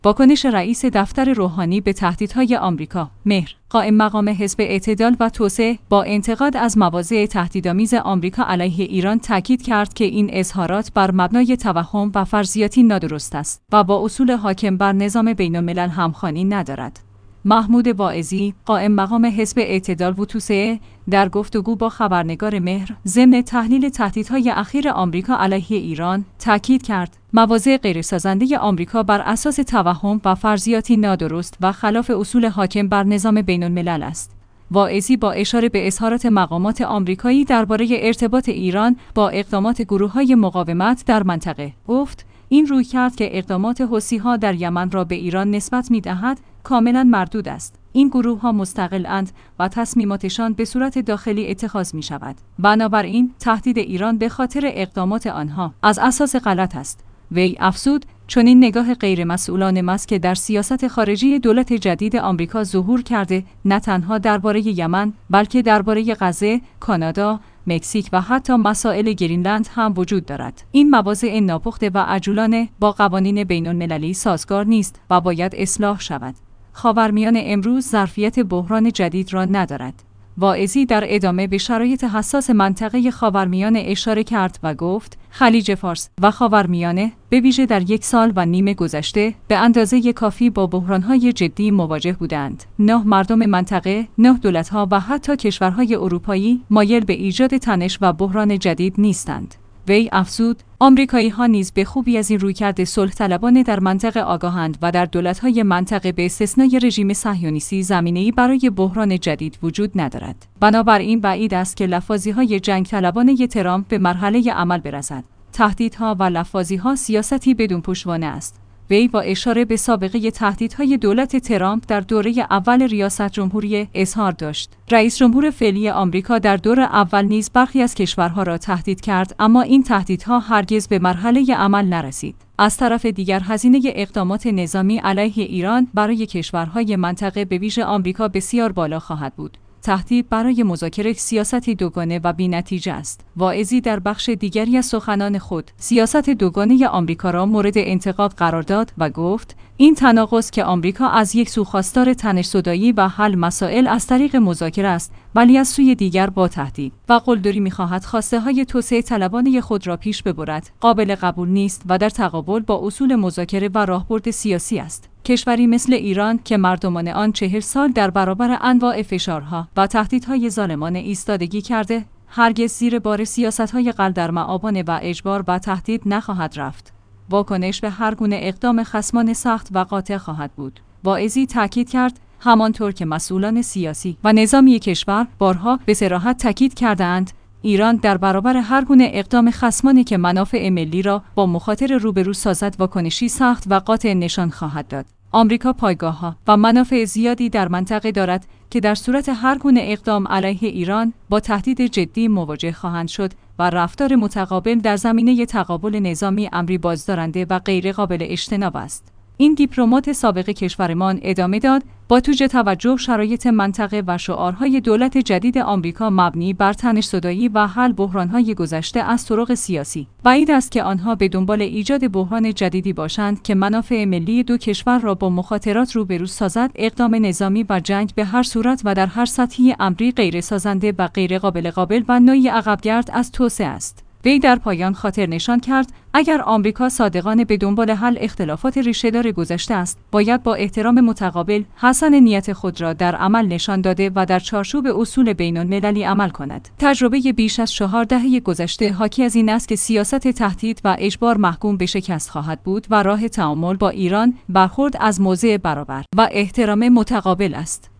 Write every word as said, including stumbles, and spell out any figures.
واکنش رئیس دفتر روحانی به تهدیدهای آمریکا. مهر. قائم مقام حزب اعتدال و توسعه با انتقاد از مواضع تهدیدآمیز آمریکا علیه ایران تاکید کرد که این اظهارات بر مبنای توهم و فرضیاتی نادرست است و با اصول حاکم بر نظام بین‌الملل همخوانی ندارد. محمود واعظی، قائم مقام حزب اعتدال و توسعه، در گفتگو با خبرنگار مهر ضمن تحلیل تهدیدهای اخیر آمریکا علیه ایران تاکید کرد مواضع غیرسازنده آمریکا بر اساس توهم و فرضیاتی نادرست و خلاف اصول حاکم بر نظام بین‌الملل است. واعظی با اشاره به اظهارات مقامات آمریکایی درباره ارتباط ایران با اقدامات گروه‌های مقاومت در منطقه گفت این رویکرد که اقدامات حوثی‌ها در یمن را به ایران نسبت می‌دهد کاملاً مردود است. این گروه‌ها مستقل‌اند و تصمیماتشان به صورت داخلی اتخاذ می‌شود. بنابراین تهدید ایران به خاطر اقدامات آنها از اساس غلط است. وی افزود چنین نگاه غیرمسئولانه است که در سیاست خارجی دولت جدید آمریکا ظهور کرده نه تنها درباره یمن بلکه درباره غزه، کانادا، مکزیک و حتی مسائل گرینلند هم وجود دارد. این مواضع ناپخته و عجولانه با قوانین بین‌المللی سازگار نیست و باید اصلاح شود. خاورمیانه امروز ظرفیت بحران جدید را ندارد. واعظی در ادامه به شرایط حساس منطقه خاورمیانه اشاره کرد و گفت خلیج فارس و خاورمیانه به ویژه در یک سال و نیم گذشته به اندازه کافی با بحران‌های جدی مواجه بودند. نه مردم منطقه، نه دولت‌ها و حتی کشورهای اروپایی مایل به ایجاد تنش و بحران جدید نیستند. وی افزود آمریکایی‌ها نیز به خوبی از این رویکرد صلح طلبانه در منطقه آگاهند و در دولت‌های منطقه به استثنای رژیم صهیونیستی زمینه‌ای برای بحران جدید وجود ندارد. بنابراین بعید است که لفاظی‌های جنگ طلبانه ترامپ به مرحله عمل برسد. تهدیدها و لفاظی‌ها سیاستی بدون پشتوانه است. وی با اشاره به سابقه تهدیدهای دولت ترامپ در دوره اول ریاست جمهوری اظهار داشت. رئیس جمهور فعلی آمریکا در دور اول نیز برخی از کشورها را تهدید کرد اما این تهدیدها هرگز به مرحله عمل نرسید. از طرف دیگر هزینه اقدامات نظامی علیه ایران برای کشورهای منطقه به ویژه آمریکا بسیار بالا خواهد بود. تهدید برای مذاکره سیاستی دوگانه و بی‌نتیجه است. واعظی در بخش دیگری از سخنان خود سیاست دوگانه آمریکا را مورد انتقاد قرار داد و گفت این تناقض که آمریکا از یک سو خواستار تنش‌زدایی و حل مسائل از طریق مذاکره است ولی از سوی دیگر با تهدید و قلدری می‌خواهد خواسته‌های توسعه طلبانه خود را پیش ببرد قابل قبول نیست و در تقابل با اصول مذاکره و راهبرد سیاسی است. کشوری مثل ایران که مردمان آن چهل سال در برابر انواع فشارها و تهدیدهای ظالمانه ایستادگی کرده، هرگز زیر بار سیاست‌های غلدرمآبانه و اجبار و تهدید نخواهد رفت. واکنش به هر گونه اقدام خصمان سخت و قاطع خواهد بود. واعظی تاکید کرد همانطور که مسئولان سیاسی و نظامی کشور بارها به صراحت تاکید کرده‌اند ایران در برابر هر گونه اقدام خصمانه که منافع ملی را با مخاطر روبرو سازد واکنشی سخت و قاطع نشان خواهد داد. آمریکا پایگاه‌ها و منافع زیادی در منطقه دارد که در صورت هر گونه اقدام علیه ایران با تهدید جدی مواجه خواهند شد و رفتار متقابل در زمینه تقابل نظامی امری بازدارنده و غیر قابل اجتناب است. این دیپلمات سابق کشورمان ادامه داد با توجه توجه شرایط منطقه و شعارهای دولت جدید آمریکا مبنی بر تنش‌زدایی و حل بحران‌های گذشته از طرق سیاسی بعید است که آنها به دنبال ایجاد بحران جدیدی باشند که منافع ملی دو کشور را با مخاطرات روبرو سازد. اقدام نظامی و جنگ به هر صورت و در هر سطحی امری غیر سازنده و غیر قابل قابل و نوعی عقبگرد از توسعه است. وی در پایان خاطر نشان کرد اگر آمریکا صادقانه به دنبال حل اختلافات ریشه‌دار گذشته است باید با احترام متقابل حسن نیت خود را در عمل نشان داده و در چارچوب اصول بین‌المللی عمل کند. تجربه بیش از چهار دهه گذشته حاکی از این است که سیاست تهدید و اجبار محکوم به شکست خواهد بود و راه تعامل با ایران برخورد از موضع برابر و احترام متقابل است.